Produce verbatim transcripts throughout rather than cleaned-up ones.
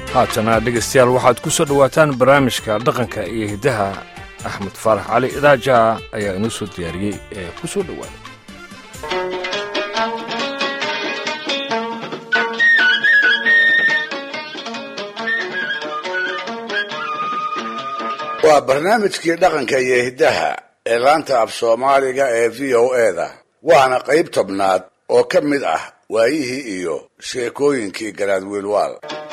haatana dhegaystayaal waxaad ku soo dhowaataan barnaamijka dhaqanka iyo hiddaha axmed faarax cali idaaja ayaa inoo soo diyaariyey ee ku soo dhowaada waa barnaamijkii dhaqanka iyo hiddaha ee laanta af soomaaliga ee v o eda waana qayb tobnaad oo ka mid ah waayihii iyo sheekooyinkii garaad wiilwaal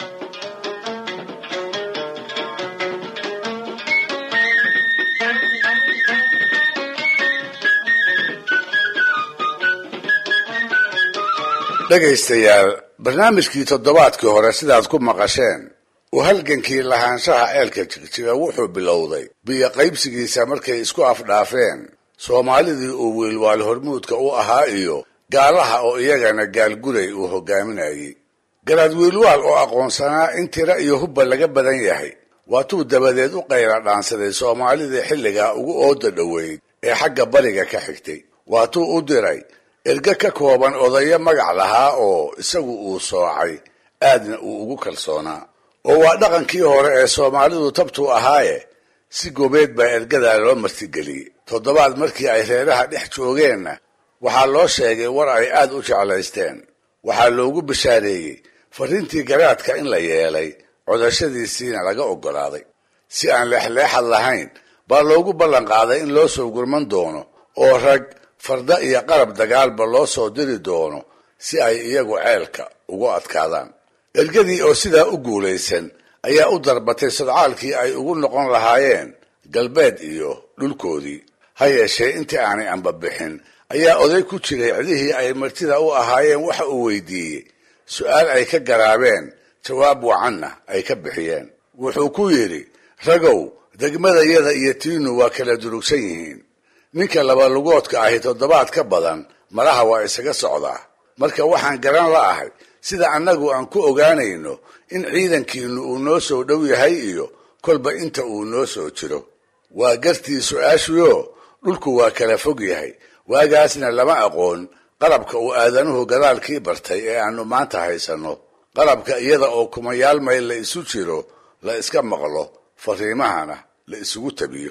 dhegaystayaal barnaamijkii toddobaadkii hore sidaad ku maqasheen uu halgankii lahaanshaha ceelka jigjiga wuxuu bilowday biyo qaybsigiisa markay isku afdhaafeen soomaalidii uu wiilwaal hormuudka u ahaa iyo gaalaha oo iyagana gaalguray uu hogaaminayey garaad wiilwaal oo aqoonsanaa in tiro iyo hubba laga badan yahay waatuu dabadeed u qayla dhaansaday soomaalidii xilligaa ugu ooda dhoweyd ee xagga bariga ka xigtay waatuu u diray erge ka kooban odayo magac lahaa oo isagu uu soocay aadna uu ugu kalsoonaa oo waa dhaqankii hore ee soomaalidu tabtuu ahaaye si gobeed baa ergadaa loo martigeliyey toddobaad markii ay reeraha dhex joogeenna waxaa loo sheegay war ay aad u jeclaysteen waxaa loogu bishaareeyey farriintii garaadka in la yeelay codashadiisiina laga oggolaaday si aan leexleexad lahayn baa loogu ballan qaaday in loo soo gurman doono oo rag farda iyo qarab dagaalba loo soo diri doono si ay iyagu ceelka ugu adkaadaan ergadii oo sidaa u guulaysan ayaa u darbatay sodcaalkii ay ugu noqon lahaayeen galbeed iyo dhulkoodii ha yeeshee intii aanay anbabixin ayaa oday ku jiray cidihii ay martida u ahaayeen waxa uu weydiiyey su'aal ay ka garaabeen jawaab wacanna ay ka bixiyeen wuxuu ku yidhi ragow degmadayada iyo tiinu waa kala durugsan yihiin ninka labalugoodka ahi toddobaad ka badan malaha waa isaga socdaa marka waxaan garan la'ahay sida annagu aan ku ogaanayno in ciidankiinnu uu noo soo dhow yahay iyo kolba inta uu noo soo jiro waa gartii su-aashuyo dhulku waa kala fog yahay waagaasna lama aqoon qalabka uu aadanuhu gadaalkii bartay ee aannu maanta haysanno qalabka iyada oo kumayaal mayl la isu jiro la iska maqlo fariimahana la isugu tabiyo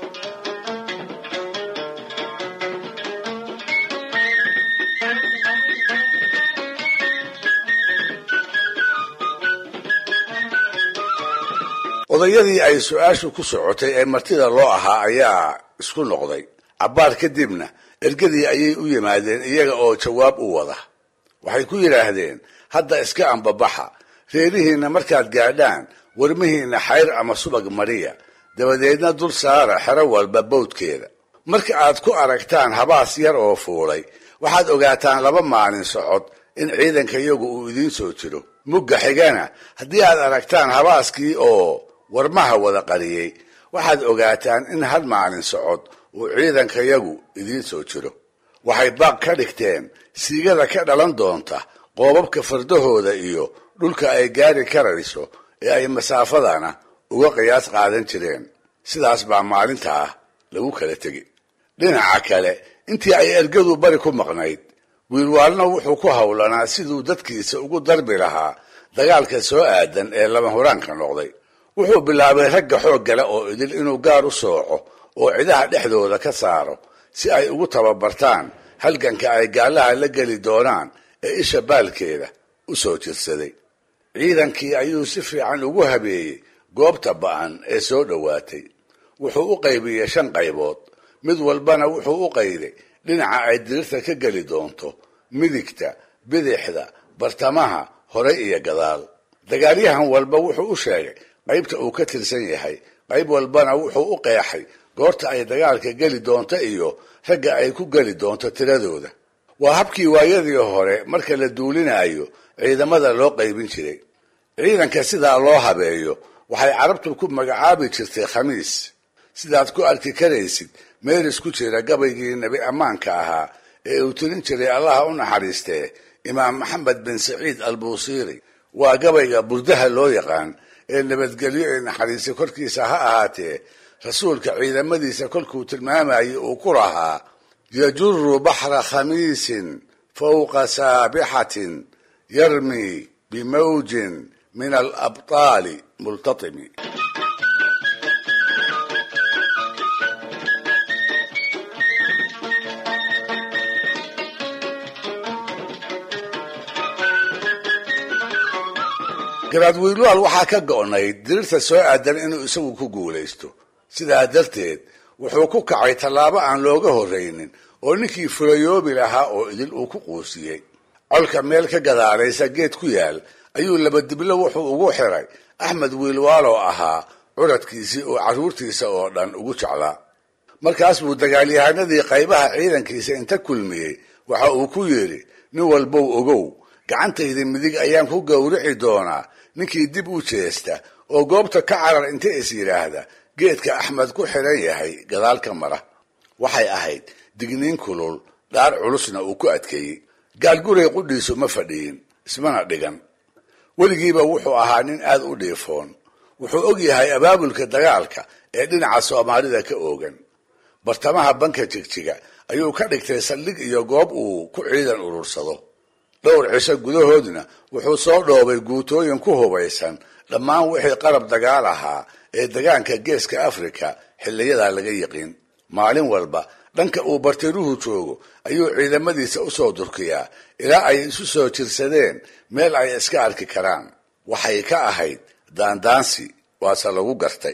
odayadii ay su-aashu ku socotay ee martida loo ahaa ayaa isku noqday cabbaar kadibna ergadii ayay u yimaadeen iyaga oo jawaab u wada waxay ku yidhaahdeen hadda iska ambabaxa reerihiinna markaad gaadhaan warmihiinna xayr ama subag mariya dabadeedna dul saara xero walba bawdkeeda marka aad ku aragtaan habaas yar oo fuulay waxaad ogaataan laba maalin socod in ciidanka iyagu uu idiin soo jiro mugga xigana haddii aad aragtaan habaaskii oo warmaha wada qariyey waxaad ogaataan in hal maalin socod uu ciidankayagu idiin soo jiro waxay baaq ka dhigteen siigada ka dhalan doonta qoobabka fardahooda iyo dhulka ay gaari karayso ee ay masaafadana uga qiyaas qaadan jireen sidaas baa maalinta ah lagu kala tegi dhinaca kale intii ay ergadu bari ku maqnayd wiilwaalna wuxuu ku howlanaa siduu dadkiisa ugu darbi lahaa dagaalka soo aadan ee lama huraanka noqday wuxuu bilaabay ragga xooggale oo idil inuu gaar u sooco oo cidaha dhexdooda ka saaro si ay ugu tababartaan halganka ay gaalaha la geli doonaan ee isha baalkeeda u soo jirsaday ciidankii ayuu si fiican ugu habeeyey goobta ba'an ee soo dhowaatay wuxuu u qaybiyey shan qaybood mid walbana wuxuu u qayday dhinaca ay dirirta ka geli doonto midigta bidixda bartamaha hore iyo gadaal dagaalyahan walba wuxuu u sheegay qaybta uu ka tirsan yahay qayb walbana wuxuu u qeexay goorta ay dagaalka geli doonto iyo ragga ay ku geli doonto tiradooda waa habkii waayadii hore marka la duulinayo ciidamada loo qaybin jiray ciidanka sidaa loo habeeyo waxay carabtu ku magacaabi jirtay khamiis sidaad ku arki karaysid meeris ku jira gabaygii nebi ammaanka ahaa ee uu tirin jiray allaha u naxariistee imaam maxamed bin saciid albuusiiri waa gabayga burdaha loo yaqaan ee nabadgelyo ee naxariisi korkiisa ha ahaatee rasuulka ciidamadiisa kolkuu tilmaamayay uu ku lahaa yajuru baxra khamiisin fawqa saabixatin yarmi bimawjin min alabtaali multatimi. garaad wiilwaal waxaa ka go'nayd dirirta soo aadan inuu isagu ku guulaysto. sidaa darteed wuxuu ku kacay tallaabo aan looga horraynin oo ninkii fulayoobi lahaa oo idil uu ku quusiyey. colka meel ka gadaaraysa geed ku yaal ayuu labadiblo wuxuu ugu xiray axmed wiilwaal oo ahaa curadkiisii oo carruurtiisa oo dhan ugu jeclaa. markaas buu dagaalyahanadii qaybaha ciidankiisa inta kulmiyey waxa uu ku yidhi, nin walbow ogow, gacantayda midig ayaan ku gowrici doonaa ninkii dib u jeesta oo goobta ka carar inta is yidhaahda geedka axmed ku xiran yahay gadaalka mara. waxay ahayd digniin kulul, dhaar culusna uu ku adkeeyey. gaalguray qudhiisu ma fadhiyin, ismana dhigan. weligiiba wuxuu ahaa nin aad u dhiifoon. wuxuu og yahay abaabulka dagaalka ee dhinaca soomaalida ka oogan. bartamaha banka jigjiga ayuu ka dhigtay saldhig iyo goob uu ku ciidan urursado. dhowr cisho gudahoodna wuxuu soo dhoobay guutooyin ku hubaysan dhammaan wixii qarab dagaal ahaa ee degaanka geeska afrika xilliyadaa laga yiqiin. maalin walba dhanka uu bartiruhu joogo ayuu ciidamadiisa u soo durkiyaa ilaa ay isu soo jirsadeen meel ay iska arki karaan. waxay ka ahayd daandaansi, waase lagu gartay.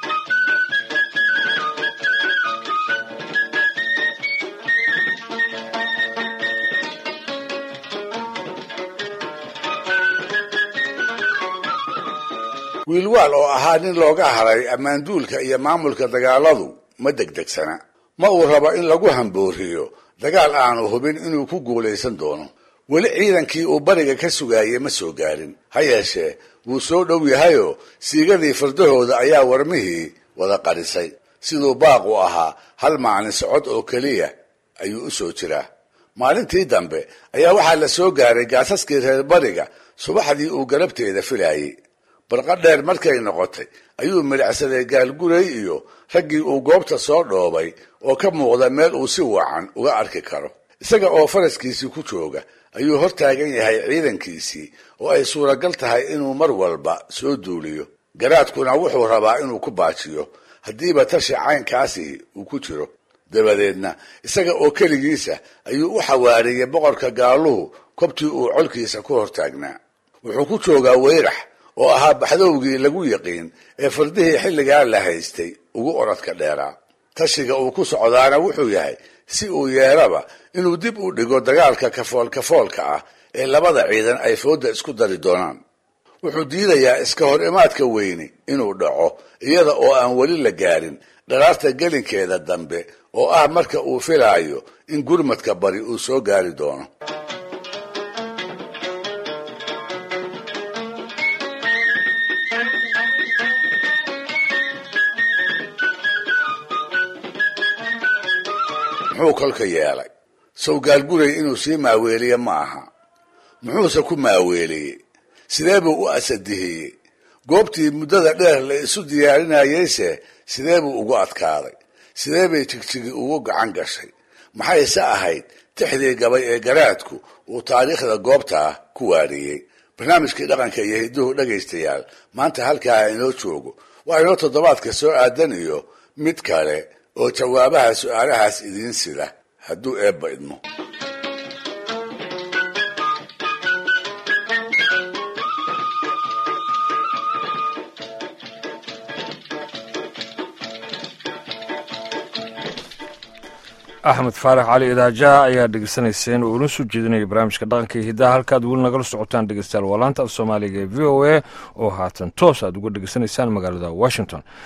wiilwaal oo ahaa nin looga haray ammaanduulka iyo maamulka dagaaladu ma degdegsana. ma uu rabo in lagu hambooriyo dagaal aanu hubin inuu ku guulaysan doono. weli ciidankii uu bariga ka sugaayey ma soo gaarin. ha yeeshee wuu soo dhow yahayoo siigadii fardahooda ayaa warmihii wada qarisay. siduu baaqu ahaa hal maalin socod oo keliya ayuu u soo jiraa. maalintii dambe ayaa waxaa la soo gaaray gaasaskii reer bariga subaxdii uu galabteeda filaayey. barqa dheer markay noqotay ayuu midhacsaday gaalguray iyo raggii uu goobta soo dhoobay oo ka muuqda meel uu si wacan uga arki karo. isaga oo faraskiisii ku jooga ayuu hor taagan yahay ciidankiisii oo ay suuragal tahay inuu mar walba soo duuliyo. garaadkuna wuxuu rabaa inuu ku baajiyo haddiiba tashi caynkaasi uu ku jiro. dabadeedna isaga oo keligiisa ayuu u xawaariyey boqorka gaaluhu kobtii uu colkiisa ku hortaagnaa. wuxuu ku joogaa weyrax oo ahaa baxdowgii lagu yiqiin ee fardihii xilligaa la haystay ugu orodka dheeraa. tashiga uu ku socdaana wuxuu yahay si uu yeelaba inuu dib u dhigo dagaalka kafoolkafoolka ah ee labada ciidan ay fooda isku dari doonaan. wuxuu diidayaa iska hor imaadka weyni inuu dhaco iyada oo aan weli la gaarin dharaarta gelinkeeda dambe oo ah marka uu filaayo in gurmadka bari uu soo gaari doono. muxuu kolka yeelay? sow gaalguray inuu sii maaweeliye ma aha. muxuuse ku maaweeliyey? sidee buu u asadihiyey? goobtii muddada dheer la isu diyaarinayeyse sidee buu ugu adkaaday? sidee bay jigjigi ugu gacan gashay? maxayse ahayd tixdii gabay ee garaadku uu taariikhda goobtaa ku waariyey? barnaamijkii dhaqanka iyo hidduhu dhegaystayaal maanta halkaa inoo joogo. waa inoo toddobaadka soo aadan iyo mid kale oo jawaabaha su'aalahaas idiin sida hadduu eebba idmo. axmed faarax cali idaajaha ayaa dhegeysanayseen oo una soo jeedinaya barnaamijka dhaqanka iyo hiddaha halkaad weli nagala socotaan dhegeystayaal waa laanta af soomaaliga ee v o a oo haatan toos aad uga dhegeysanaysaan magaalada washington.